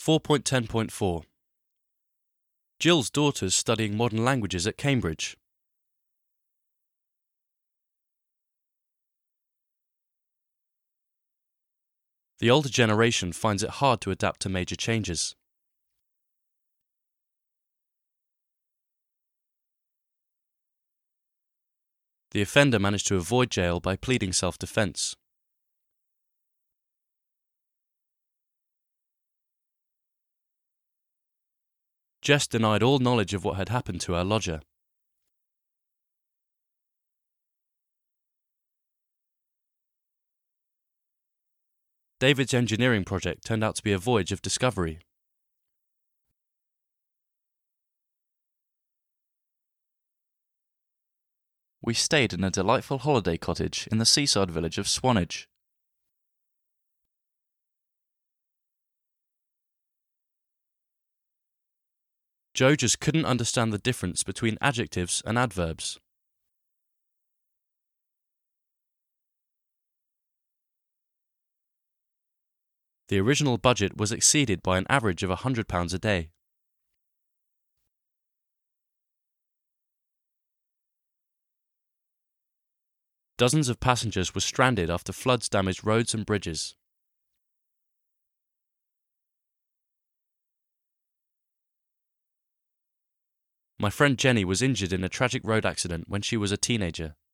4.10.4 Jill's daughter's studying modern languages at Cambridge. The older generation finds it hard to adapt to major changes. The offender managed to avoid jail by pleading self-defense. Jess denied all knowledge of what had happened to her lodger. David's engineering project turned out to be a voyage of discovery. We stayed in a delightful holiday cottage in the seaside village of Swanage. Joe just couldn't understand the difference between adjectives and adverbs. The original budget was exceeded by an average of £100 a day. Dozens of passengers were stranded after floods damaged roads and bridges. My friend Jenny was injured in a tragic road accident when she was a teenager.